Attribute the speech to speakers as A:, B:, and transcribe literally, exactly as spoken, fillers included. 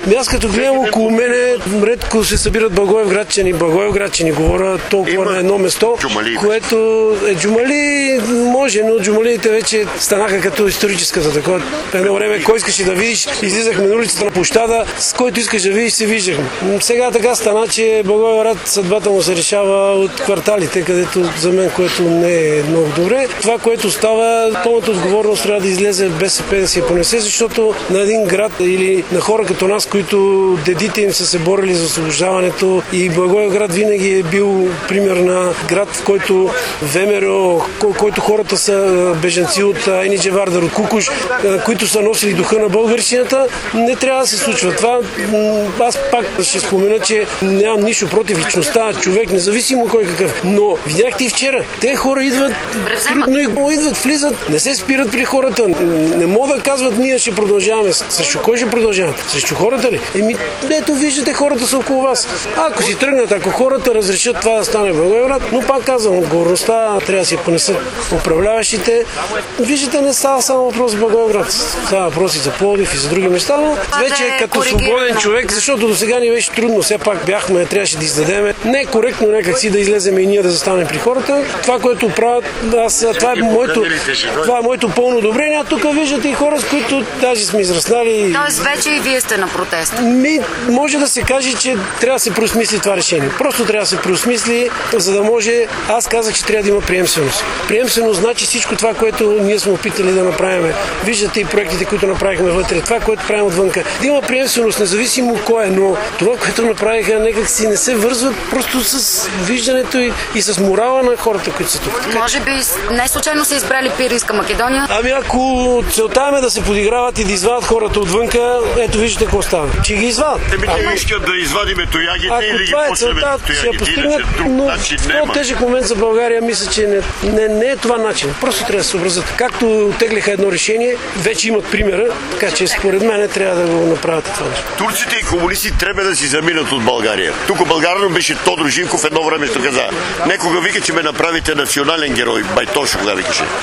A: Аз като гледам около мене, редко се събират благоевградчани, благоевградчани говоря толкова Има на едно место, джумали, което е джумали, може, но джумалиите вече станаха като историческата такова. Едно време, кой искаше да видиш, излизахме на улицата на площада, с който искаш да видиш, се виждахме. Сега така стана, че Благоевград съдбата му се решава от кварталите, където за мен, което не е много добре. Това, което става, пълната отговорност трябва да излезе БСП да си я понесе, защото на един град или на хора като нас, които дедите им са се борили за освобождаването и Благоевград винаги е бил пример на град, в който ВМРО, който хората са бежанци от Енидже Вардар, от Кукуш, които са носили духа на българщината, не трябва да се случва. Това аз пак ще спомена, че нямам нищо против личността, човек, независимо кой какъв. Но видяхте и вчера, те хора идват, но и идват, влизат, не се спират при хората. Не могат да казват, ние ще продължаваме. Срещу кой ще продължаваме? Срещу хората ли? Еми, ето виждате, хората са около вас. Ако си тръгнат, ако хората разрешат това да стане в Благоевград, но пак казвам, отговорността трябва да си понесат управляващите. Виждате, не става само въпрос за Благоевград. Става въпроси за Пловдив и за други места, но вече е като свободен човек, защото до сега ни беше трудно. Все пак бяхме, трябваше да издадеме. Не е коректно някак си да излезем и ние да застанем при хората. Това, което правят, аз, това е моето, това е моето пълно одобрение. А тук виждате и хора, с които даже сме израснали.
B: Тоест вече и вие сте на протест.
A: Ми, може да се каже, че трябва да се преосмисли това решение. Просто трябва да се преосмисли, за да може. Аз казах, че трябва да има приемственост. Приемственост значи всичко това, което ние сме опитали да направим. Виждате и проектите, които направихме вътре, това, което правим отвънка. Да има приемственост, независимо кой е, но това, което направиха, някак си не се вързва просто с виждането и, и с морала на хората, които са тук.
B: Може би не случайно са избрали Пиринска Македония?
A: Ами ако целта е да се подиграват и да извадят хората отвънка, ето виждате какво става. Че ги извадят.
C: Еми те искат да извадиме тоягите или ги почнем
A: тоягите. Постигнат, но в тежък момент за България мисля, че не, не, не е това начин. Просто трябва да се съобразят. Както теглиха едно решение, вече имат примера, така че според мен трябва да го направят това нещо.
C: Турците и комунисти трябва да си заминат от България. Тук българно беше Тодор Живков едно време каза. Некога вика, че ме направите национален герой. Байтошо, кога викаше.